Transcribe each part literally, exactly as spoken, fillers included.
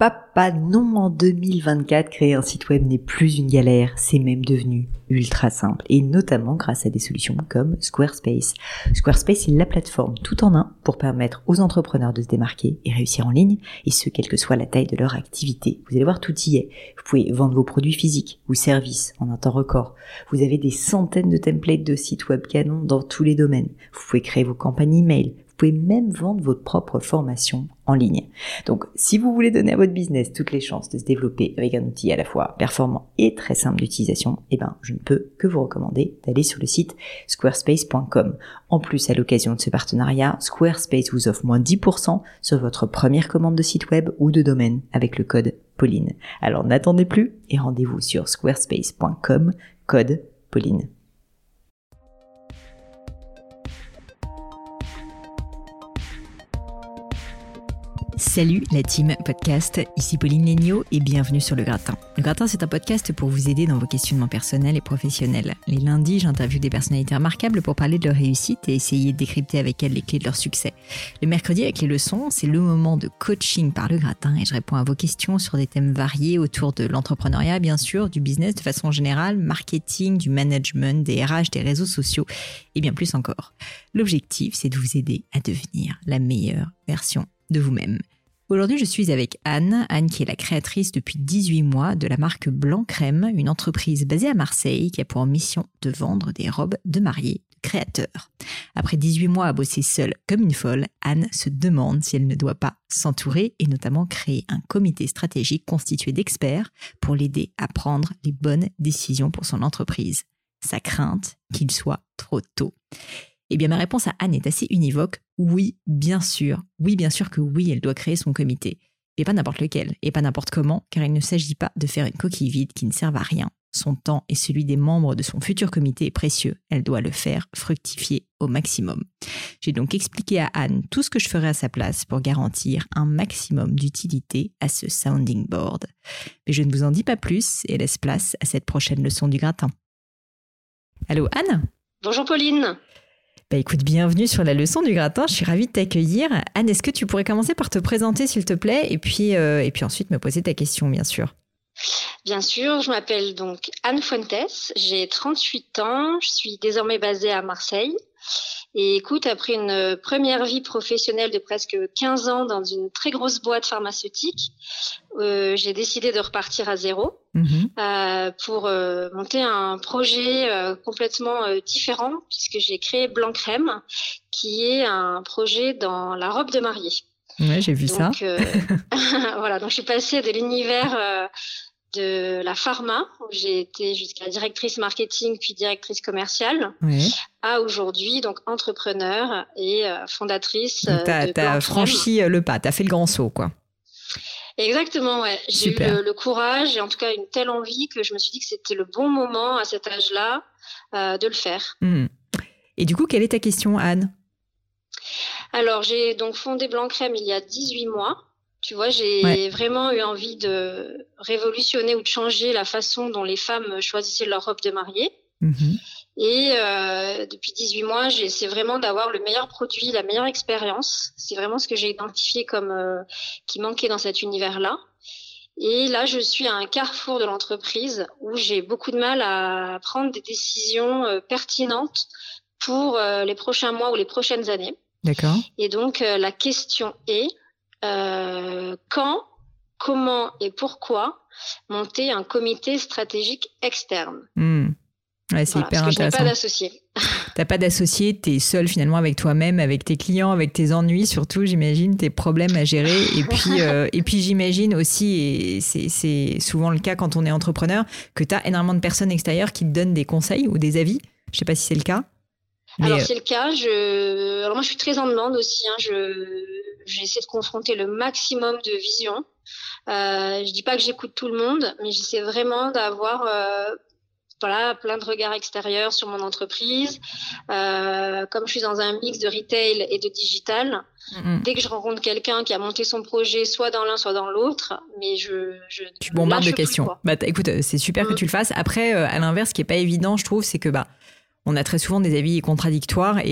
papa, non, en deux mille vingt-quatre, créer un site web n'est plus une galère, c'est même devenu ultra simple, et notamment grâce à des solutions comme Squarespace. Squarespace est la plateforme tout en un pour permettre aux entrepreneurs de se démarquer et réussir en ligne, et ce, quelle que soit la taille de leur activité. Vous allez voir, tout y est. Vous pouvez vendre vos produits physiques ou services en un temps record. Vous avez des centaines de templates de sites web canons dans tous les domaines. Vous pouvez créer vos campagnes email. Vous pouvez même vendre votre propre formation en ligne. Donc, si vous voulez donner à votre business toutes les chances de se développer avec un outil à la fois performant et très simple d'utilisation, eh ben, je ne peux que vous recommander d'aller sur le site squarespace point com. En plus, à l'occasion de ce partenariat, Squarespace vous offre moins dix pour cent sur votre première commande de site web ou de domaine avec le code Pauline. Alors, n'attendez plus et rendez-vous sur squarespace point com, code Pauline. Salut la team podcast, ici Pauline Léniaud et bienvenue sur Le Gratin. Le Gratin, c'est un podcast pour vous aider dans vos questionnements personnels et professionnels. Les lundis, j'interviewe des personnalités remarquables pour parler de leur réussite et essayer de décrypter avec elles les clés de leur succès. Le mercredi, avec les leçons, c'est le moment de coaching par Le Gratin et je réponds à vos questions sur des thèmes variés autour de l'entrepreneuriat, bien sûr, du business de façon générale, marketing, du management, des R H, des réseaux sociaux et bien plus encore. L'objectif, c'est de vous aider à devenir la meilleure version de vous-même. Aujourd'hui, je suis avec Anne, Anne qui est la créatrice depuis dix-huit mois de la marque Blanc Crème, une entreprise basée à Marseille qui a pour mission de vendre des robes de mariée de créateurs. Après dix-huit mois à bosser seule comme une folle, Anne se demande si elle ne doit pas s'entourer et notamment créer un comité stratégique constitué d'experts pour l'aider à prendre les bonnes décisions pour son entreprise. Sa crainte qu'il soit trop tôt. Eh bien, ma réponse à Anne est assez univoque. Oui, bien sûr. Oui, bien sûr que oui, elle doit créer son comité. Mais pas n'importe lequel, et pas n'importe comment, car il ne s'agit pas de faire une coquille vide qui ne serve à rien. Son temps et celui des membres de son futur comité est précieux. Elle doit le faire fructifier au maximum. J'ai donc expliqué à Anne tout ce que je ferais à sa place pour garantir un maximum d'utilité à ce sounding board. Mais je ne vous en dis pas plus et laisse place à cette prochaine leçon du gratin. Allô, Anne ? Bonjour Pauline. Bah écoute, bienvenue sur la leçon du gratin, je suis ravie de t'accueillir. Anne, est-ce que tu pourrais commencer par te présenter s'il te plaît et puis, euh, et puis ensuite me poser ta question, bien sûr. Bien sûr, je m'appelle donc Anne Fuentes, j'ai trente-huit ans, je suis désormais basée à Marseille. Et écoute, après une première vie professionnelle de presque quinze ans dans une très grosse boîte pharmaceutique, euh, j'ai décidé de repartir à zéro mmh. euh, pour euh, monter un projet euh, complètement euh, différent puisque j'ai créé Blanc Crème, qui est un projet dans la robe de mariée. Ouais, j'ai vu donc, ça. Euh, voilà, donc je suis passée de l'univers euh, de la pharma, où j'ai été jusqu'à directrice marketing puis directrice commerciale, oui. à aujourd'hui donc entrepreneur et euh, fondatrice. Donc t'as, de t'as franchi le pas, t'as fait le grand saut, quoi. Exactement, ouais. J'ai Super. eu le, le courage et en tout cas une telle envie que je me suis dit que c'était le bon moment à cet âge-là euh, de le faire. Mmh. Et du coup, quelle est ta question, Anne ? Alors, j'ai donc fondé Blanc Crème il y a dix-huit mois. Tu vois, j'ai ouais. vraiment eu envie de révolutionner ou de changer la façon dont les femmes choisissaient leur robe de mariée. Mmh. Et euh, depuis dix-huit mois, j'essaie vraiment d'avoir le meilleur produit, la meilleure expérience. C'est vraiment ce que j'ai identifié comme euh, qui manquait dans cet univers-là. Et là, je suis à un carrefour de l'entreprise où j'ai beaucoup de mal à prendre des décisions euh, pertinentes pour euh, les prochains mois ou les prochaines années. D'accord. Et donc, euh, la question est... Euh, quand, comment et pourquoi monter un comité stratégique externe. Mmh. Ouais, c'est voilà, hyper parce que intéressant. Je n'ai pas d'associé. T'as pas d'associé, t'es seule finalement avec toi-même, avec tes clients, avec tes ennuis surtout, j'imagine, tes problèmes à gérer. Et puis, euh, et puis j'imagine aussi, et c'est, c'est souvent le cas quand on est entrepreneur, que t'as énormément de personnes extérieures qui te donnent des conseils ou des avis. Je sais pas si c'est le cas. Mais Alors c'est le cas. Je... Alors moi je suis très en demande aussi. Hein. Je... J'essaie de confronter le maximum de visions. Euh, je dis pas que j'écoute tout le monde, mais j'essaie vraiment d'avoir euh, voilà, plein de regards extérieurs sur mon entreprise. Euh, comme je suis dans un mix de retail et de digital, mmh. dès que je rencontre quelqu'un qui a monté son projet soit dans l'un soit dans l'autre, mais je... je tu bombardes de questions. Plus, bah, écoute, c'est super mmh. que tu le fasses. Après, euh, à l'inverse, ce qui est pas évident, je trouve, c'est que bah on a très souvent des avis contradictoires et, euh, et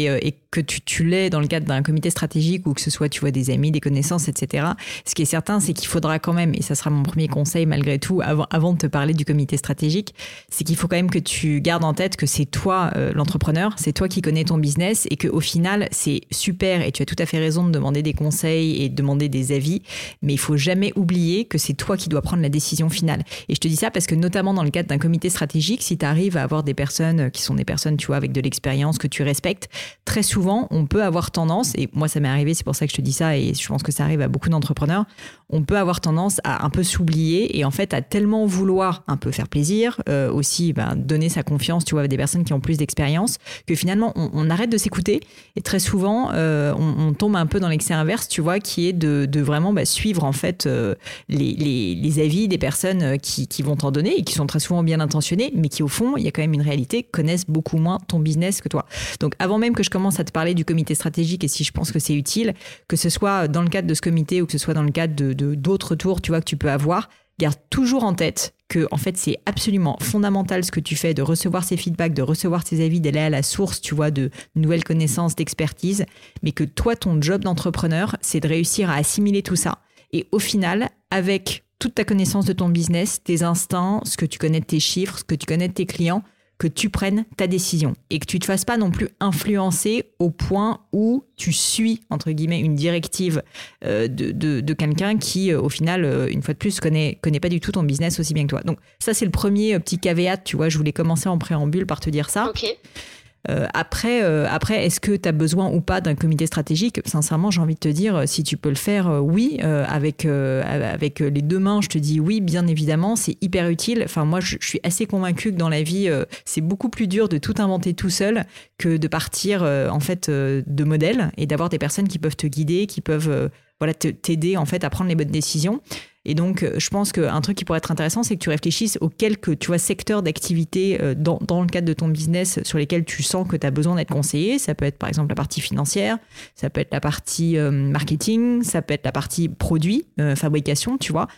que tu, tu l'aies dans le cadre d'un comité stratégique ou que ce soit, tu vois, des amis, des connaissances, et cetera. Ce qui est certain, c'est qu'il faudra quand même, et ça sera mon premier conseil malgré tout, avant, avant de te parler du comité stratégique, c'est qu'il faut quand même que tu gardes en tête que c'est toi euh, l'entrepreneur, c'est toi qui connais ton business et qu'au final, c'est super et tu as tout à fait raison de demander des conseils et de demander des avis, mais il faut jamais oublier que c'est toi qui dois prendre la décision finale. Et je te dis ça parce que notamment dans le cadre d'un comité stratégique, si tu arrives à avoir des personnes qui sont des personnes, tu vois, avec de l'expérience que tu respectes, très souvent, Souvent, on peut avoir tendance, et moi ça m'est arrivé, c'est pour ça que je te dis ça, et je pense que ça arrive à beaucoup d'entrepreneurs, on peut avoir tendance à un peu s'oublier et en fait à tellement vouloir un peu faire plaisir, euh, aussi ben, donner sa confiance, tu vois, à des personnes qui ont plus d'expérience, que finalement on, on arrête de s'écouter et très souvent euh, on, on tombe un peu dans l'excès inverse, tu vois, qui est de, de vraiment bah, suivre en fait euh, les, les, les avis des personnes qui, qui vont t'en donner et qui sont très souvent bien intentionnées, mais qui au fond, il y a quand même une réalité, connaissent beaucoup moins ton business que toi. Donc avant même que je commence à te parler du comité stratégique et si je pense que c'est utile, que ce soit dans le cadre de ce comité ou que ce soit dans le cadre de, de, d'autres tours, tu vois, que tu peux avoir, garde toujours en tête que en fait c'est absolument fondamental ce que tu fais, de recevoir ces feedbacks, de recevoir ces avis, d'aller à la source, tu vois, de nouvelles connaissances, d'expertise, mais que toi, ton job d'entrepreneur, c'est de réussir à assimiler tout ça. Et au final, avec toute ta connaissance de ton business, tes instincts, ce que tu connais de tes chiffres, ce que tu connais de tes clients, que tu prennes ta décision et que tu ne te fasses pas non plus influencer au point où tu suis, entre guillemets, une directive euh, de, de, de quelqu'un qui, euh, au final, euh, une fois de plus, connaît, connaît pas du tout ton business aussi bien que toi. Donc ça, c'est le premier euh, petit caveat, tu vois, je voulais commencer en préambule par te dire ça. Ok. Euh, après, euh, après, est-ce que tu as besoin ou pas d'un comité stratégique ? Sincèrement, j'ai envie de te dire, si tu peux le faire, euh, oui. Euh, avec, euh, avec les deux mains, je te dis oui, bien évidemment, c'est hyper utile. Enfin, moi, je, je suis assez convaincue que dans la vie, euh, c'est beaucoup plus dur de tout inventer tout seul que de partir euh, en fait euh, de modèles et d'avoir des personnes qui peuvent te guider, qui peuvent euh, voilà, te, t'aider en fait à prendre les bonnes décisions. Et donc, je pense qu'un truc qui pourrait être intéressant, c'est que tu réfléchisses aux quelques, tu vois, secteurs d'activité dans, dans le cadre de ton business sur lesquels tu sens que tu as besoin d'être conseillé. Ça peut être, par exemple, la partie financière, ça peut être la partie euh, marketing, ça peut être la partie produit, euh, fabrication, tu vois.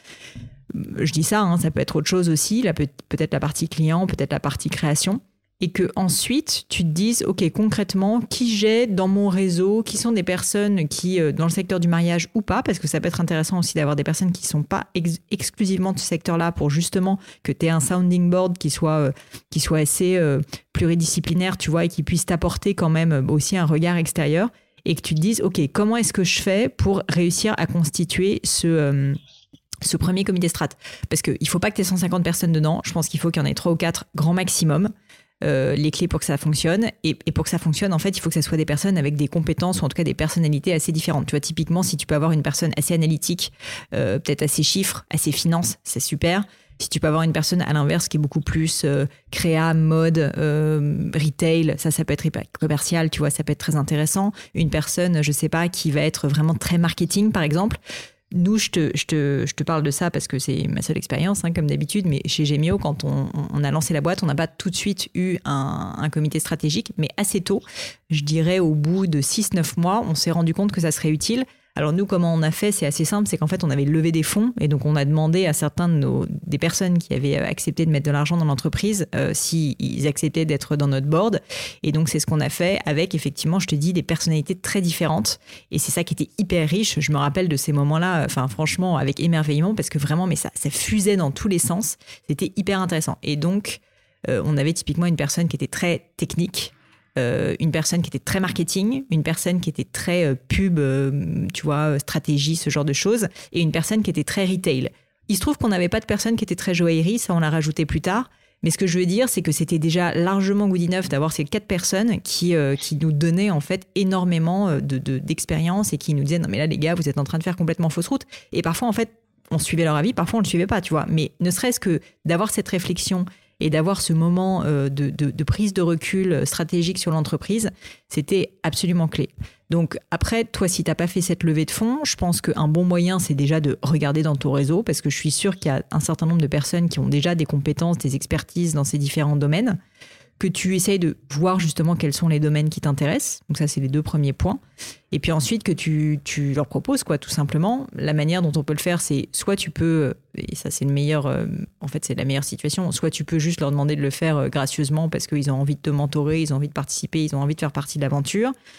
Je dis ça, hein, ça peut être autre chose aussi, là, peut, peut-être la partie client, peut-être la partie création. Et que ensuite tu te dises, ok, concrètement, qui j'ai dans mon réseau, qui sont des personnes qui, euh, dans le secteur du mariage ou pas, parce que ça peut être intéressant aussi d'avoir des personnes qui ne sont pas ex- exclusivement de ce secteur-là pour justement que tu aies un sounding board qui soit, euh, qui soit assez euh, pluridisciplinaire, tu vois, et qui puisse t'apporter quand même aussi un regard extérieur et que tu te dises, ok, comment est-ce que je fais pour réussir à constituer ce... Euh, ce premier comité strat. Parce qu'il ne faut pas que tu aies cent cinquante personnes dedans. Je pense qu'il faut qu'il y en ait trois ou quatre grand maximum. Euh, les clés pour que ça fonctionne. Et, et pour que ça fonctionne, en fait, il faut que ça soit des personnes avec des compétences ou en tout cas des personnalités assez différentes. Tu vois, typiquement, si tu peux avoir une personne assez analytique, euh, peut-être assez chiffres, assez finance, c'est super. Si tu peux avoir une personne à l'inverse qui est beaucoup plus euh, créa, mode, euh, retail, ça, ça peut être commercial, tu vois, ça peut être très intéressant. Une personne, je sais pas, qui va être vraiment très marketing, par exemple. Nous, je te, je, te, je te parle de ça parce que c'est ma seule expérience, hein, comme d'habitude, mais chez Gemio, quand on, on a lancé la boîte, on n'a pas tout de suite eu un, un comité stratégique, mais assez tôt, je dirais au bout de six neuf mois, on s'est rendu compte que ça serait utile. Alors nous, comment on a fait ? C'est assez simple, c'est qu'en fait, on avait levé des fonds et donc on a demandé à certains de nos, des personnes qui avaient accepté de mettre de l'argent dans l'entreprise euh, s'ils acceptaient d'être dans notre board. Et donc, c'est ce qu'on a fait avec, effectivement, je te dis, des personnalités très différentes. Et c'est ça qui était hyper riche. Je me rappelle de ces moments-là, enfin franchement, avec émerveillement parce que vraiment, mais ça, ça fusait dans tous les sens. C'était hyper intéressant. Et donc, euh, on avait typiquement une personne qui était très technique, Euh, une personne qui était très marketing, une personne qui était très euh, pub, euh, tu vois, stratégie, ce genre de choses, et une personne qui était très retail. Il se trouve qu'on n'avait pas de personne qui était très joaillerie, ça on l'a rajouté plus tard, mais ce que je veux dire, c'est que c'était déjà largement good enough d'avoir ces quatre personnes qui, euh, qui nous donnaient en fait énormément de, de, d'expérience et qui nous disaient « Non mais là les gars, vous êtes en train de faire complètement fausse route ». Et parfois en fait, on suivait leur avis, parfois on ne le suivait pas, tu vois. Mais ne serait-ce que d'avoir cette réflexion et d'avoir ce moment de, de, de prise de recul stratégique sur l'entreprise, c'était absolument clé. Donc après, toi, si tu n'as pas fait cette levée de fonds, je pense qu'un bon moyen, c'est déjà de regarder dans ton réseau, parce que je suis sûre qu'il y a un certain nombre de personnes qui ont déjà des compétences, des expertises dans ces différents domaines, que tu essayes de voir justement quels sont les domaines qui t'intéressent. Donc ça, c'est les deux premiers points. Et puis ensuite, que tu, tu leur proposes, quoi, tout simplement. La manière dont on peut le faire, c'est soit tu peux, et ça c'est le meilleur, euh, en fait c'est la meilleure situation, soit tu peux juste leur demander de le faire euh, gracieusement parce qu'ils ont envie de te mentorer, ils ont envie de participer, ils ont envie de faire partie de l'aventure.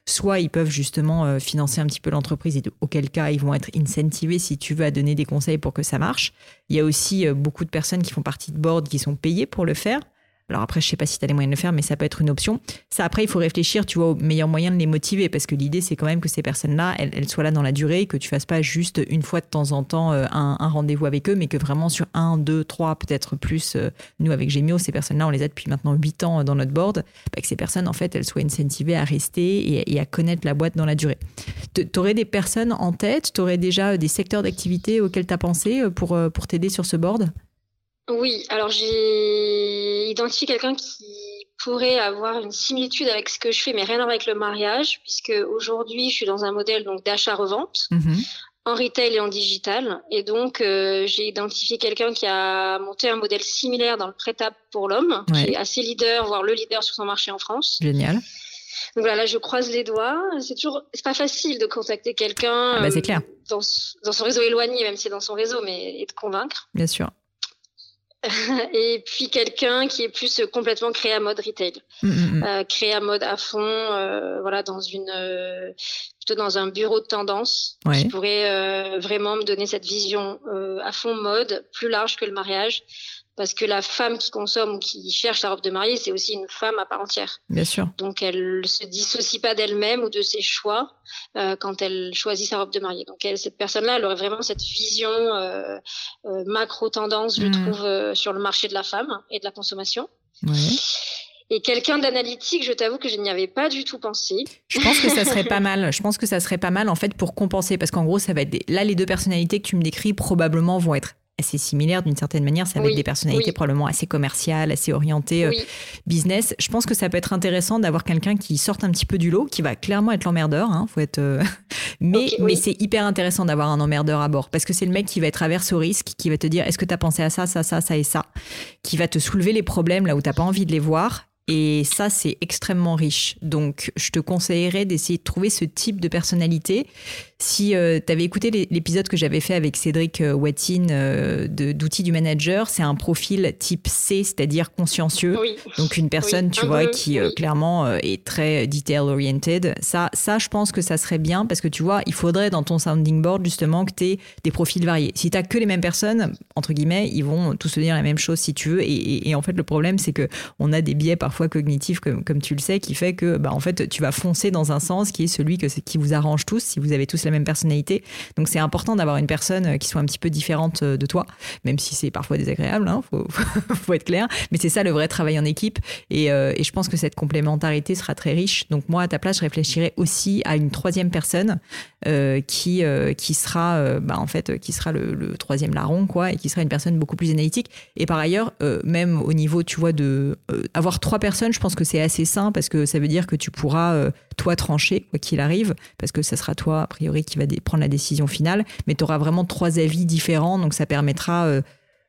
soit ils peuvent justement euh, financer un petit peu l'entreprise et de, auquel cas ils vont être incentivés si tu veux à donner des conseils pour que ça marche. Il y a aussi euh, beaucoup de personnes qui font partie de board qui sont payées pour le faire. Alors après, je sais pas si tu as les moyens de le faire, mais ça peut être une option. Ça, après, il faut réfléchir, tu vois, au meilleur moyen de les motiver, parce que l'idée, c'est quand même que ces personnes-là, elles, elles soient là dans la durée, que tu fasses pas juste une fois de temps en temps euh, un, un rendez-vous avec eux, mais que vraiment sur un, deux, trois, peut-être plus. Euh, nous, avec Gemio, ces personnes-là, on les a depuis maintenant huit ans dans notre board, bah, que ces personnes, en fait, elles soient incentivées à rester et, et à connaître la boîte dans la durée. Tu aurais des personnes en tête, tu aurais déjà des secteurs d'activité auxquels tu as pensé pour, pour t'aider sur ce board ? Oui, alors j'ai identifié quelqu'un qui pourrait avoir une similitude avec ce que je fais, mais rien à voir avec le mariage, puisque aujourd'hui je suis dans un modèle donc d'achat-revente mmh. en retail et en digital, et donc euh, j'ai identifié quelqu'un qui a monté un modèle similaire dans le prêt-à pour l'homme, ouais. qui est assez leader, voire le leader sur son marché en France. Génial. Donc voilà, là je croise les doigts. C'est toujours, c'est pas facile de contacter quelqu'un ah bah, c'est clair. Euh, dans, dans son réseau éloigné, même si c'est dans son réseau, mais et de convaincre. Bien sûr. Et puis quelqu'un qui est plus complètement créa mode retail, mmh. euh, créa mode à fond, euh, voilà, dans une euh, plutôt dans un bureau de tendance, ouais. qui pourrait euh, vraiment me donner cette vision euh, à fond mode, plus large que le mariage, parce que la femme qui consomme ou qui cherche sa robe de mariée, c'est aussi une femme à part entière. Bien sûr. Donc elle se dissocie pas d'elle-même ou de ses choix euh, quand elle choisit sa robe de mariée. Donc elle, cette personne-là, elle aurait vraiment cette vision euh, euh, macro tendance, je mmh. trouve, euh, sur le marché de la femme et de la consommation. Ouais. Et quelqu'un d'analytique, je t'avoue que je n'y avais pas du tout pensé. Je pense que ça serait pas mal. Je pense que ça serait pas mal en fait pour compenser, parce qu'en gros, ça va être des... là les deux personnalités que tu me décris probablement vont être assez similaires d'une certaine manière. Ça va oui, être des personnalités oui. probablement assez commerciales, assez orientées oui. euh, business. Je pense que ça peut être intéressant d'avoir quelqu'un qui sorte un petit peu du lot, qui va clairement être l'emmerdeur. Hein, faut être. Euh... mais okay, mais oui. c'est hyper intéressant d'avoir un emmerdeur à bord, parce que c'est le mec qui va être averse au risque, qui va te dire est-ce que tu as pensé à ça, ça, ça, ça et ça, qui va te soulever les problèmes là où t'as pas envie de les voir. Et ça, c'est extrêmement riche. Donc, je te conseillerais d'essayer de trouver ce type de personnalité. Si euh, tu avais écouté l'épisode que j'avais fait avec Cédric euh, Watine euh, de, d'outils du manager, c'est un profil type C, c'est-à-dire consciencieux. Oui. Donc, une personne, oui. tu un vois, peu, qui euh, oui. clairement euh, est très detail-oriented. Ça, ça, je pense que ça serait bien parce que, tu vois, il faudrait dans ton sounding board, justement, que tu aies des profils variés. Si tu n'as que les mêmes personnes, entre guillemets, ils vont tous te dire la même chose si tu veux. Et, et, et en fait, le problème, c'est qu'on a des biais parfois parfois cognitif, comme, comme tu le sais, qui fait que bah, en fait, tu vas foncer dans un sens qui est celui que, qui vous arrange tous, si vous avez tous la même personnalité. Donc, c'est important d'avoir une personne qui soit un petit peu différente de toi, même si c'est parfois désagréable, hein, faut, faut, faut être clair. Mais c'est ça le vrai travail en équipe. Et, euh, et je pense que cette complémentarité sera très riche. Donc, moi, à ta place, je réfléchirais aussi à une troisième personne euh, qui, euh, qui sera, euh, bah, en fait, qui sera le, le troisième larron, quoi, et qui sera une personne beaucoup plus analytique. Et par ailleurs, euh, même au niveau, tu vois, de euh, avoir trois personnes, je pense que c'est assez sain parce que ça veut dire que tu pourras, euh, toi, trancher, quoi qu'il arrive, parce que ça sera toi, a priori, qui va dé- prendre la décision finale, mais tu auras vraiment trois avis différents, donc ça permettra... Euh,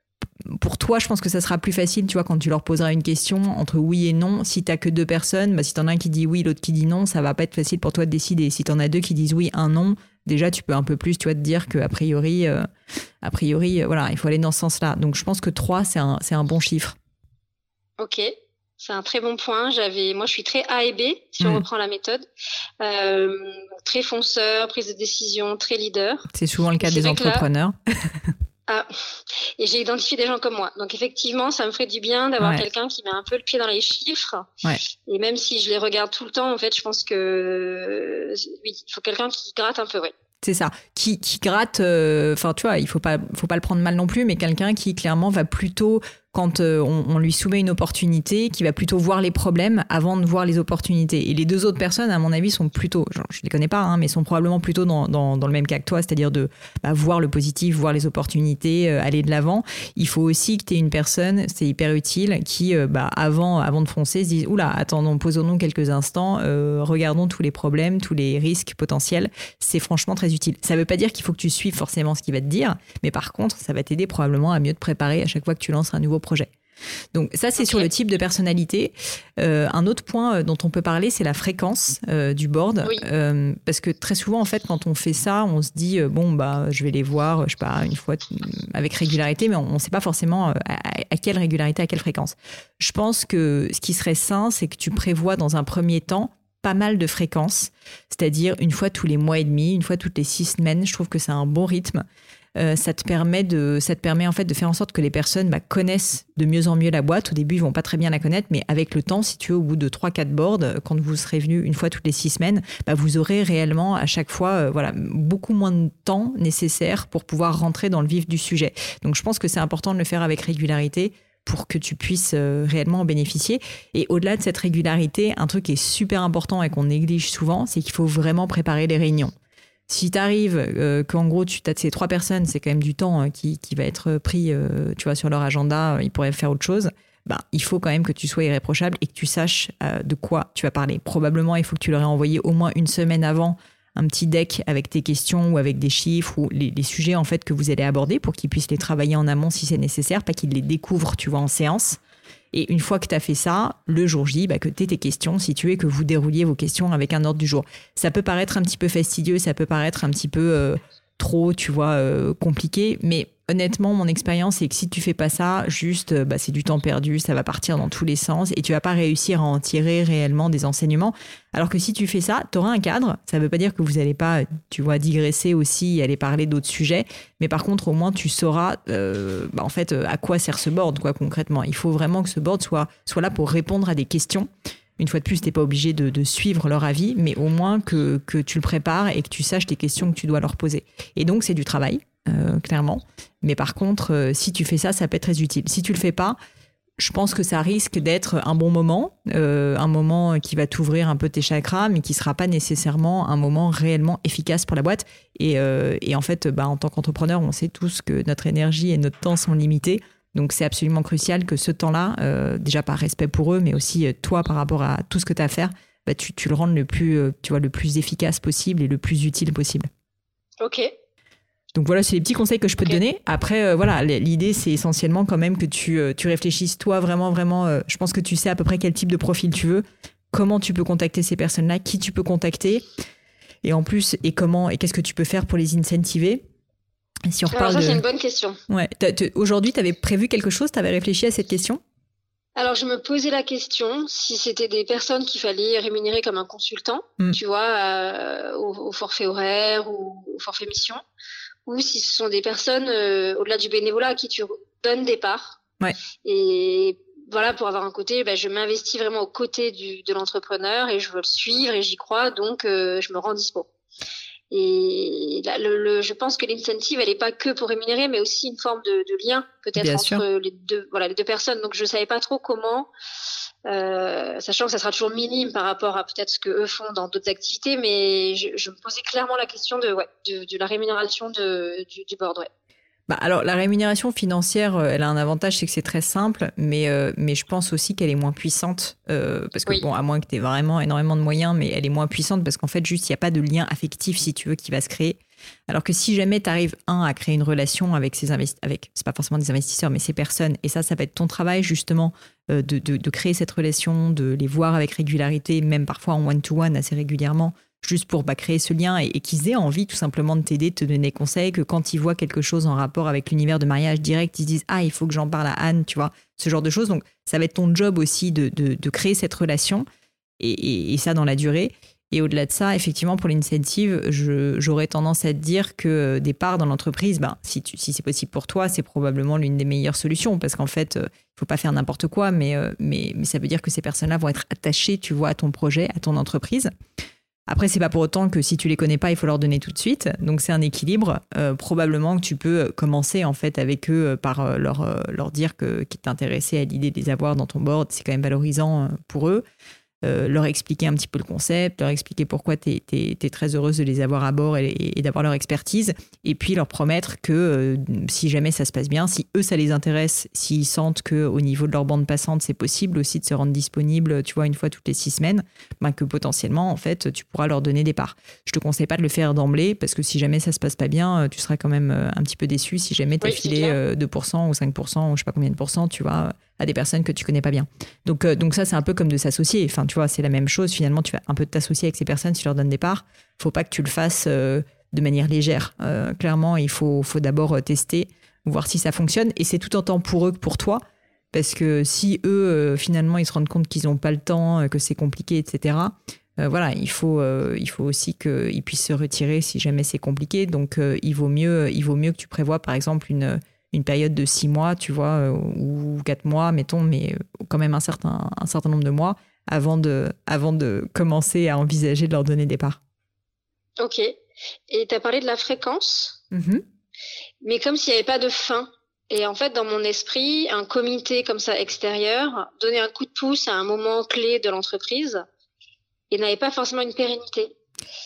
pour toi, je pense que ça sera plus facile, tu vois, quand tu leur poseras une question entre oui et non. Si t'as que deux personnes, bah, si t'en as un qui dit oui, l'autre qui dit non, ça va pas être facile pour toi de décider. Si t'en as deux qui disent oui, un non, déjà, tu peux un peu plus, tu vois, te dire qu'a priori, euh, a priori, euh, voilà, il faut aller dans ce sens-là. Donc, je pense que trois, c'est un, c'est un bon chiffre. Ok. C'est un très bon point. J'avais, moi, je suis très A et B, si mmh. on reprend la méthode. Euh, très fonceur, prise de décision, très leader. C'est souvent le cas des entrepreneurs. Là, ah, et j'ai identifié des gens comme moi. Donc, effectivement, ça me ferait du bien d'avoir ouais. quelqu'un qui met un peu le pied dans les chiffres. Ouais. Et même si je les regarde tout le temps, en fait, je pense que oui, il faut quelqu'un qui gratte un peu, ouais. C'est ça, qui, qui gratte, enfin, euh, tu vois, il faut pas, faut pas le prendre mal non plus, mais quelqu'un qui, clairement, va plutôt... quand euh, on, on lui soumet une opportunité, qui va plutôt voir les problèmes avant de voir les opportunités. Et les deux autres personnes, à mon avis, sont plutôt, genre, je les connais pas, hein, mais sont probablement plutôt dans, dans, dans le même cas que toi, c'est-à-dire de bah, voir le positif, voir les opportunités, euh, aller de l'avant. Il faut aussi que tu aies une personne, c'est hyper utile, qui, euh, bah, avant, avant de foncer, se dise « Oula, attendons, posons-nous quelques instants, euh, regardons tous les problèmes, tous les risques potentiels. » C'est franchement très utile. Ça veut pas dire qu'il faut que tu suives forcément ce qu'il va te dire, mais par contre, ça va t'aider probablement à mieux te préparer à chaque fois que tu lances un nouveau projet. Donc ça, c'est okay. sur le type de personnalité. Euh, un autre point dont on peut parler, c'est la fréquence euh, du board. Oui. Euh, parce que très souvent, en fait, quand on fait ça, on se dit, euh, bon, bah, je vais les voir, je sais pas, une fois t- avec régularité, mais on ne sait pas forcément à, à quelle régularité, à quelle fréquence. Je pense que ce qui serait sain, c'est que tu prévois dans un premier temps pas mal de fréquences, c'est-à-dire une fois tous les mois et demi, une fois toutes les six semaines. Je trouve que c'est un bon rythme. Euh, ça te permet de, ça te permet en fait de faire en sorte que les personnes bah, connaissent de mieux en mieux la boîte. Au début, ils vont pas très bien la connaître, mais avec le temps, si tu veux, au bout de trois quatre boards, quand vous serez venu une fois toutes les six semaines, bah, vous aurez réellement à chaque fois, euh, voilà, beaucoup moins de temps nécessaire pour pouvoir rentrer dans le vif du sujet. Donc, je pense que c'est important de le faire avec régularité pour que tu puisses euh, réellement en bénéficier. Et au-delà de cette régularité, un truc qui est super important et qu'on néglige souvent, c'est qu'il faut vraiment préparer les réunions. Si tu arrives, euh, qu'en gros, tu as ces trois personnes, c'est quand même du temps euh, qui, qui va être pris euh, tu vois, sur leur agenda, euh, ils pourraient faire autre chose, bah, il faut quand même que tu sois irréprochable et que tu saches euh, de quoi tu vas parler. Probablement, il faut que tu leur aies envoyé au moins une semaine avant un petit deck avec tes questions ou avec des chiffres ou les, les sujets en fait, que vous allez aborder pour qu'ils puissent les travailler en amont si c'est nécessaire, pas qu'ils les découvrent tu vois, en séance. Et une fois que tu as fait ça, le jour J, bah, que tu aies tes questions, si tu veux, que vous dérouliez vos questions avec un ordre du jour. Ça peut paraître un petit peu fastidieux, ça peut paraître un petit peu euh, trop, tu vois, euh, compliqué, mais honnêtement, mon expérience, c'est que si tu fais pas ça, juste, bah, c'est du temps perdu, ça va partir dans tous les sens et tu vas pas réussir à en tirer réellement des enseignements. Alors que si tu fais ça, tu auras un cadre. Ça veut pas dire que vous allez pas, tu vois, digresser aussi et aller parler d'autres sujets. Mais par contre, au moins, tu sauras, euh, bah, en fait, à quoi sert ce board, quoi, concrètement. Il faut vraiment que ce board soit, soit là pour répondre à des questions. Une fois de plus, tu n'es pas obligé de, de suivre leur avis, mais au moins que, que tu le prépares et que tu saches les questions que tu dois leur poser. Et donc, c'est du travail. Euh, clairement. Mais par contre, euh, si tu fais ça, ça peut être très utile. Si tu le fais pas, je pense que ça risque d'être un bon moment, euh, un moment qui va t'ouvrir un peu tes chakras, mais qui sera pas nécessairement un moment réellement efficace pour la boîte. Et, euh, et en fait, bah, en tant qu'entrepreneur, on sait tous que notre énergie et notre temps sont limités. Donc, c'est absolument crucial que ce temps-là, euh, déjà par respect pour eux, mais aussi euh, toi par rapport à tout ce que tu as à faire, bah, tu, tu le rendes le plus, euh, tu vois, le plus efficace possible et le plus utile possible. Ok. Donc voilà, c'est les petits conseils que je peux okay. te donner. Après, euh, voilà, l'idée, c'est essentiellement quand même que tu, euh, tu réfléchisses, toi, vraiment, vraiment, euh, je pense que tu sais à peu près quel type de profil tu veux, comment tu peux contacter ces personnes-là, qui tu peux contacter, et en plus, et comment, et qu'est-ce que tu peux faire pour les incentiver. Si on Alors ça, de... c'est une bonne question. Ouais. Aujourd'hui, tu avais prévu quelque chose, tu avais réfléchi à cette question ? Alors, je me posais la question si c'était des personnes qu'il fallait rémunérer comme un consultant, mm. tu vois, euh, au, au forfait horaire ou au forfait mission, ou si ce sont des personnes, euh, au-delà du bénévolat, à qui tu donnes des parts. Ouais. Et voilà, pour avoir un côté, ben, je m'investis vraiment aux côtés du, de l'entrepreneur et je veux le suivre et j'y crois, donc euh, je me rends dispo. Et là, le, le, je pense que l'incentive, elle n'est pas que pour rémunérer, mais aussi une forme de, de lien, peut-être Bien entre sûr. les deux, voilà, les deux personnes. Donc, je ne savais pas trop comment, euh, sachant que ça sera toujours minime par rapport à peut-être ce que eux font dans d'autres activités, mais je, je me posais clairement la question de, ouais, de, de la rémunération de, du, du board. Ouais. Bah alors, la rémunération financière, elle a un avantage, c'est que c'est très simple, mais, euh, mais je pense aussi qu'elle est moins puissante, euh, parce que, oui. bon, à moins que tu aies vraiment énormément de moyens, mais elle est moins puissante parce qu'en fait, juste, il n'y a pas de lien affectif, si tu veux, qui va se créer. Alors que si jamais tu arrives, un, à créer une relation avec ces investisseurs, avec, c'est pas forcément des investisseurs, mais ces personnes, et ça, ça va être ton travail, justement, euh, de, de, de créer cette relation, de les voir avec régularité, même parfois en one-to-one, assez régulièrement, juste pour bah, créer ce lien et, et qu'ils aient envie tout simplement de t'aider, de te donner des conseils, que quand ils voient quelque chose en rapport avec l'univers de mariage direct, ils se disent « Ah, il faut que j'en parle à Anne », tu vois, ce genre de choses. Donc, ça va être ton job aussi de, de, de créer cette relation et, et, et ça dans la durée. Et au-delà de ça, effectivement, pour l'incentive, je, j'aurais tendance à te dire que des parts dans l'entreprise, ben, si, tu, si c'est possible pour toi, c'est probablement l'une des meilleures solutions parce qu'en fait, il ne faut pas faire n'importe quoi, mais, mais, mais ça veut dire que ces personnes-là vont être attachées, tu vois, à ton projet, à ton entreprise. Après, c'est pas pour autant que si tu les connais pas, il faut leur donner tout de suite. Donc, c'est un équilibre. Euh, probablement que tu peux commencer en fait avec eux par leur, euh, leur dire que, qu'ils t'intéressaient à l'idée de les avoir dans ton board. C'est quand même valorisant pour eux. Euh, leur expliquer un petit peu le concept, leur expliquer pourquoi tu es très heureuse de les avoir à bord et, et d'avoir leur expertise. Et puis leur promettre que euh, si jamais ça se passe bien, si eux ça les intéresse, s'ils sentent qu'au niveau de leur bande passante, c'est possible aussi de se rendre disponible, tu vois, une fois toutes les six semaines, ben que potentiellement, en fait, tu pourras leur donner des parts. Je te conseille pas de le faire d'emblée parce que si jamais ça se passe pas bien, tu seras quand même un petit peu déçu si jamais tu as oui, filé deux pour cent ou cinq pour cent ou je sais pas combien de pourcents, tu vois, à des personnes que tu connais pas bien. Donc, euh, donc ça, c'est un peu comme de s'associer. Enfin, tu vois, c'est la même chose. Finalement, tu vas un peu t'associer avec ces personnes, tu leur donnes des parts. Faut pas que tu le fasses euh, de manière légère. Euh, clairement, il faut, faut d'abord tester, voir si ça fonctionne. Et c'est tout autant pour eux que pour toi. Parce que si eux, euh, finalement, ils se rendent compte qu'ils n'ont pas le temps, que c'est compliqué, et cetera, Euh, voilà, il faut, euh, il faut aussi qu'il puisse se retirer si jamais c'est compliqué. Donc, euh, il vaut mieux, il vaut mieux que tu prévois, par exemple, une, une période de six mois, tu vois, euh, ou quatre mois, mettons, mais quand même un certain, un certain nombre de mois avant de, avant de commencer à envisager de leur donner des parts. Ok. Et tu as parlé de la fréquence, mmh. mais comme s'il n'y avait pas de fin. Et en fait, dans mon esprit, un comité comme ça extérieur, donner un coup de pouce à un moment clé de l'entreprise, et n'avait pas forcément une pérennité.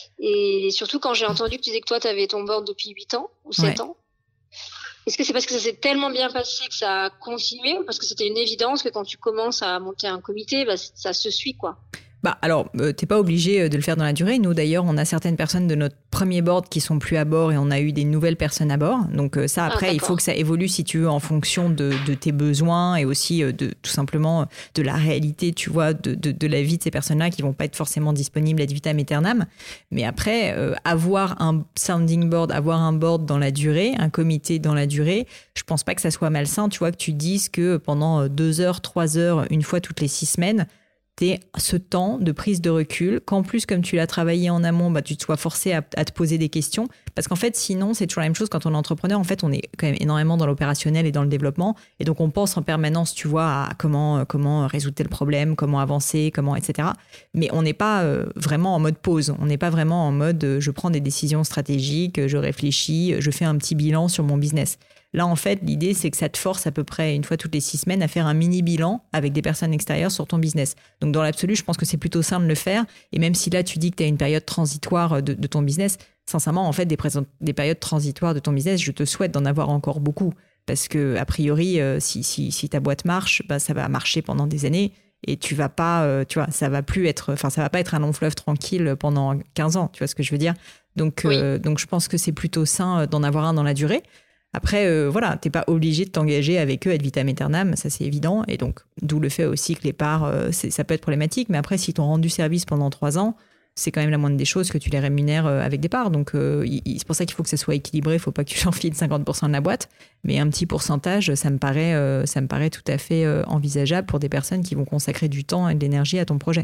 Et surtout quand j'ai entendu que tu disais que toi, tu avais ton board depuis huit ans ou sept ouais. ans. Est-ce que c'est parce que ça s'est tellement bien passé que ça a continué ou parce que c'était une évidence que quand tu commences à monter un comité, bah, ça se suit, quoi? Bah alors, euh, t'es pas obligé de le faire dans la durée. Nous d'ailleurs, on a certaines personnes de notre premier board qui sont plus à bord et on a eu des nouvelles personnes à bord. Donc euh, ça, après, ah, il faut que ça évolue si tu veux en fonction de, de tes besoins et aussi euh, de tout simplement de la réalité, tu vois, de, de, de la vie de ces personnes-là qui vont pas être forcément disponibles ad vitam aeternam. Mais après, euh, avoir un sounding board, avoir un board dans la durée, un comité dans la durée, je pense pas que ça soit malsain. Tu vois, que tu dises que pendant deux heures, trois heures, une fois toutes les six semaines, t'es ce temps de prise de recul, qu'en plus, comme tu l'as travaillé en amont, bah, tu te sois forcé à, à te poser des questions. Parce qu'en fait, sinon, c'est toujours la même chose quand on est entrepreneur. En fait, on est quand même énormément dans l'opérationnel et dans le développement. Et donc, on pense en permanence, tu vois, à comment, comment résoudre tel problème, comment avancer, comment, et cetera. Mais on n'est pas euh, vraiment en mode pause. On n'est pas vraiment en mode euh, je prends des décisions stratégiques, je réfléchis, je fais un petit bilan sur mon business. Là, en fait, l'idée, c'est que ça te force à peu près une fois toutes les six semaines à faire un mini-bilan avec des personnes extérieures sur ton business. Donc, dans l'absolu, je pense que c'est plutôt sain de le faire. Et même si là, tu dis que tu as une période transitoire de, de ton business, sincèrement, en fait, des, présent- des périodes transitoires de ton business, je te souhaite d'en avoir encore beaucoup. Parce que, a priori, euh, si, si, si ta boîte marche, bah, ça va marcher pendant des années. Et tu vas pas, euh, tu vois, ça va plus être, enfin, ça va pas être un long fleuve tranquille pendant quinze ans. Tu vois ce que je veux dire? Donc, oui. euh, donc, je pense que c'est plutôt sain d'en avoir un dans la durée. Après, euh, voilà, t'es pas obligé de t'engager avec eux ad vitam aeternam, ça c'est évident. Et donc, d'où le fait aussi que les parts, euh, c'est, ça peut être problématique. Mais après, si t'ont rendu service pendant trois ans, c'est quand même la moindre des choses que tu les rémunères avec des parts. Donc, euh, il, c'est pour ça qu'il faut que ça soit équilibré. Il faut pas que tu enfiles cinquante pour cent de la boîte. Mais un petit pourcentage, ça me paraît, euh, ça me paraît tout à fait euh, envisageable pour des personnes qui vont consacrer du temps et de l'énergie à ton projet.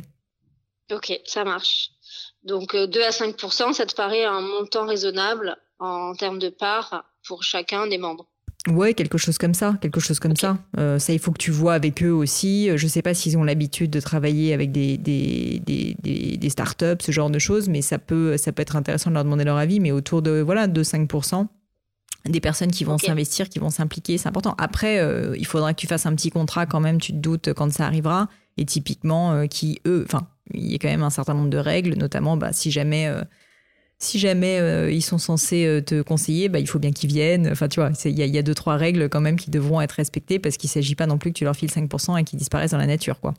Ok, ça marche. Donc, euh, deux à cinq pour cent, ça te paraît un montant raisonnable en termes de parts pour chacun des membres? Ouais, quelque chose comme ça, quelque chose comme okay. ça. Euh, ça, il faut que tu vois avec eux aussi. Je sais pas s'ils ont l'habitude de travailler avec des, des, des, des, des startups, ce genre de choses, mais ça peut, ça peut être intéressant de leur demander leur avis, mais autour de, voilà, de cinq pour cent. Des personnes qui vont okay. s'investir, qui vont s'impliquer, c'est important. Après, euh, il faudra que tu fasses un petit contrat quand même, tu te doutes quand ça arrivera. Et typiquement, euh, qui, eux, enfin, il y a quand même un certain nombre de règles, notamment bah, si jamais... Euh, Si jamais euh, ils sont censés euh, te conseiller, bah, il faut bien qu'ils viennent. Enfin, tu vois, il y, y a deux, trois règles quand même qui devront être respectées parce qu'il ne s'agit pas non plus que tu leur files cinq pour cent et qu'ils disparaissent dans la nature, quoi.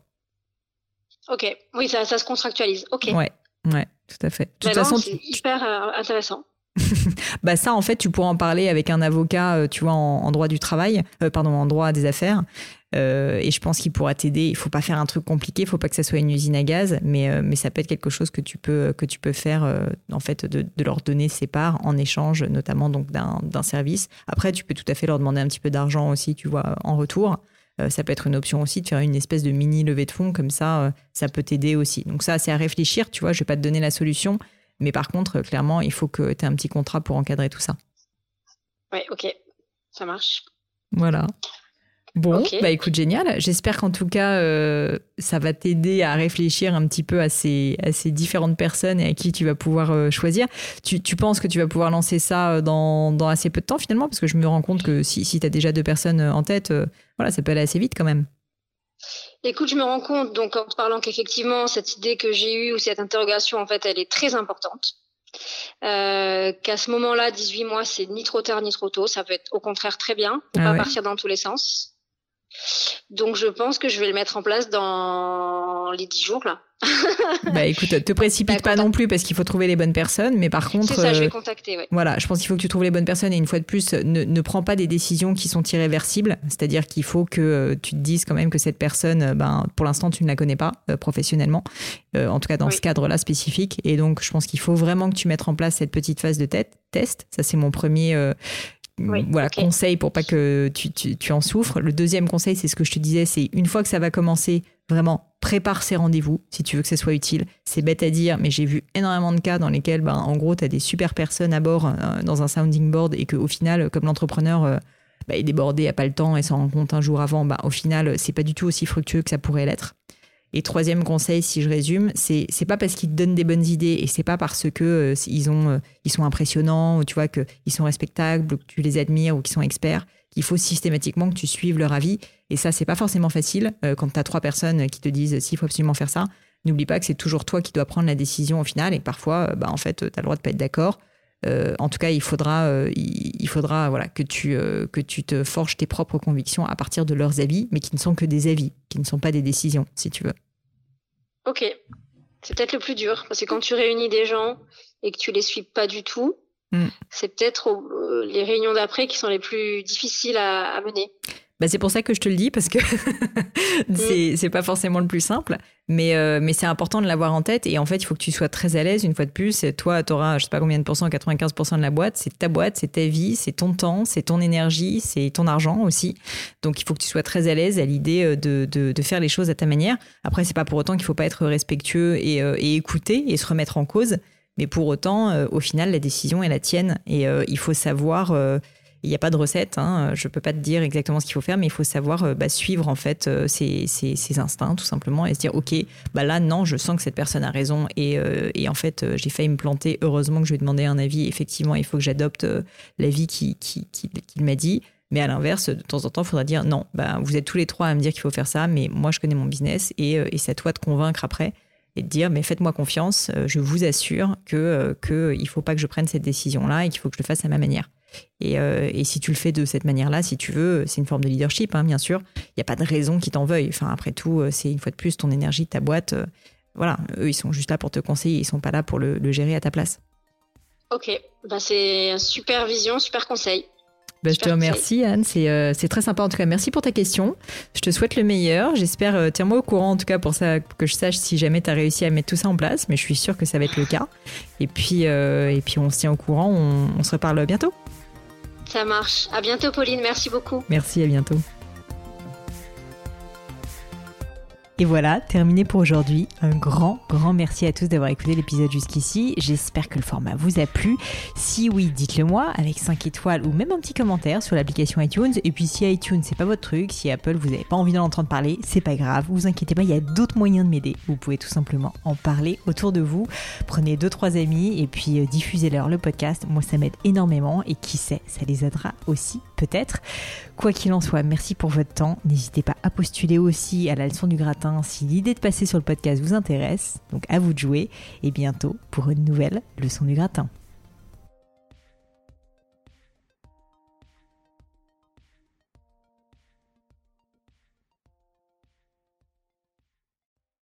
Ok, oui, ça, ça se contractualise. Ok. Ouais, ouais, tout à fait. De toute bah façon, non, c'est tu... hyper euh, intéressant. Bah ça, en fait, tu pourras en parler avec un avocat, euh, tu vois, en, en droit du travail, euh, pardon, en droit des affaires. Euh, et je pense qu'il pourra t'aider. Il faut pas faire un truc compliqué, il faut pas que ça soit une usine à gaz, mais euh, mais ça peut être quelque chose que tu peux que tu peux faire euh, en fait de, de leur donner ses parts en échange, notamment donc d'un d'un service. Après, tu peux tout à fait leur demander un petit peu d'argent aussi, tu vois, en retour. Euh, ça peut être une option aussi de faire une espèce de mini levée de fonds comme ça, euh, ça peut t'aider aussi. Donc ça, c'est à réfléchir, tu vois. Je vais pas te donner la solution, mais par contre, clairement, il faut que tu aies un petit contrat pour encadrer tout ça. Ouais, ok, ça marche. Voilà. Bon, okay. bah écoute, génial. J'espère qu'en tout cas, euh, ça va t'aider à réfléchir un petit peu à ces, à ces différentes personnes et à qui tu vas pouvoir euh, choisir. Tu, tu penses que tu vas pouvoir lancer ça dans, dans assez peu de temps finalement? Parce que je me rends compte que si, si tu as déjà deux personnes en tête, euh, voilà, ça peut aller assez vite quand même. Écoute, je me rends compte, donc en te parlant qu'effectivement, cette idée que j'ai eue ou cette interrogation, en fait, elle est très importante. Euh, qu'à ce moment-là, dix-huit mois, c'est ni trop tard ni trop tôt. Ça peut être au contraire très bien. Faut ah pas ouais. partir dans tous les sens. Donc, je pense que je vais le mettre en place dans les dix jours, là. Bah écoute, te précipite bah, pas non plus parce qu'il faut trouver les bonnes personnes, mais par contre... C'est ça, euh, je vais contacter, ouais. Voilà, je pense qu'il faut que tu trouves les bonnes personnes et une fois de plus, ne, ne prends pas des décisions qui sont irréversibles, c'est-à-dire qu'il faut que euh, tu te dises quand même que cette personne, ben, pour l'instant, tu ne la connais pas euh, professionnellement, euh, en tout cas dans oui. ce cadre-là spécifique, et donc je pense qu'il faut vraiment que tu mettes en place cette petite phase de tête, test, ça c'est mon premier... Euh, oui, voilà, okay. conseil pour pas que tu, tu, tu en souffres. Le deuxième conseil, c'est ce que je te disais, c'est une fois que ça va commencer, vraiment, prépare ces rendez-vous si tu veux que ça soit utile. C'est bête à dire, mais j'ai vu énormément de cas dans lesquels, ben, en gros, tu as des super personnes à bord euh, dans un sounding board et qu'au final, comme l'entrepreneur euh, bah, est débordé, n'a pas le temps et s'en rend compte un jour avant, bah, au final, c'est pas du tout aussi fructueux que ça pourrait l'être. Et troisième conseil, si je résume, c'est c'est pas parce qu'ils te donnent des bonnes idées et c'est pas parce que euh, ils ont euh, ils sont impressionnants ou tu vois que ils sont respectables ou que tu les admires ou qu'ils sont experts qu'il faut systématiquement que tu suives leur avis. Et ça, c'est pas forcément facile euh, quand tu as trois personnes qui te disent s'il faut absolument faire ça. N'oublie pas que c'est toujours toi qui dois prendre la décision au final et que parfois, euh, bah en fait, tu as le droit de pas être d'accord. Euh, en tout cas, il faudra euh, il, il faudra voilà que tu euh, que tu te forges tes propres convictions à partir de leurs avis, mais qui ne sont que des avis, qui ne sont pas des décisions, si tu veux. Ok, c'est peut-être le plus dur, parce que quand tu réunis des gens et que tu les suis pas du tout, mm. c'est peut-être euh, les réunions d'après qui sont les plus difficiles à, à mener. Bah c'est pour ça que je te le dis, parce que c'est, mm. c'est pas forcément le plus simple, mais, euh, mais c'est important de l'avoir en tête. Et en fait, il faut que tu sois très à l'aise, une fois de plus. Toi, tu auras, je sais pas combien de pourcents, quatre-vingt-quinze pour cent de la boîte. C'est ta boîte, c'est ta vie, c'est ton temps, c'est ton énergie, c'est ton argent aussi. Donc, il faut que tu sois très à l'aise à l'idée de, de, de faire les choses à ta manière. Après, c'est pas pour autant qu'il faut pas être respectueux et, euh, et écouter et se remettre en cause. Mais pour autant, euh, au final, la décision est la tienne. Et euh, il faut savoir... Euh, il n'y a pas de recette, hein. Je ne peux pas te dire exactement ce qu'il faut faire, mais il faut savoir euh, bah, suivre en fait euh, ses, ses, ses instincts tout simplement et se dire ok, bah là non, je sens que cette personne a raison et, euh, et en fait euh, j'ai failli me planter. Heureusement que je lui ai demandé un avis. Effectivement, il faut que j'adopte euh, l'avis qu'il qui, qui, qui m'a dit. Mais à l'inverse, de temps en temps, il faudra dire non, bah, vous êtes tous les trois à me dire qu'il faut faire ça, mais moi je connais mon business et, euh, et c'est à toi de convaincre après et de dire mais faites-moi confiance, euh, je vous assure que euh, que il faut pas que je prenne cette décision-là et qu'il faut que je le fasse à ma manière. Et, euh, et si tu le fais de cette manière-là, si tu veux, c'est une forme de leadership, hein, bien sûr. Il n'y a pas de raison qu'ils t'en veuillent. Enfin, après tout, c'est une fois de plus ton énergie, ta boîte. Euh, voilà, eux, ils sont juste là pour te conseiller. Ils ne sont pas là pour le, le gérer à ta place. Ok, bah, c'est une super vision, super conseil. Bah, je te remercie, Anne. C'est, euh, c'est très sympa. En tout cas, merci pour ta question. Je te souhaite le meilleur. J'espère, euh, tiens-moi au courant, en tout cas, pour ça, que je sache si jamais tu as réussi à mettre tout ça en place. Mais je suis sûre que ça va être le cas. Et puis, euh, et puis on se tient au courant. On, on se reparle bientôt. Ça marche. À bientôt, Pauline. Merci beaucoup. Merci, à bientôt. Et voilà, terminé pour aujourd'hui. Un grand, grand merci à tous d'avoir écouté l'épisode jusqu'ici. J'espère que le format vous a plu. Si oui, dites-le moi avec cinq étoiles ou même un petit commentaire sur l'application iTunes. Et puis si iTunes, c'est pas votre truc, si Apple, vous n'avez pas envie d'en entendre parler, c'est pas grave. Vous inquiétez pas, il y a d'autres moyens de m'aider. Vous pouvez tout simplement en parler autour de vous. Prenez deux, trois amis et puis euh, diffusez-leur le podcast. Moi, ça m'aide énormément et qui sait, ça les aidera aussi, peut-être. Quoi qu'il en soit, merci pour votre temps. N'hésitez pas à postuler aussi à la leçon du gratin si l'idée de passer sur le podcast vous intéresse. Donc à vous de jouer et bientôt pour une nouvelle leçon du gratin.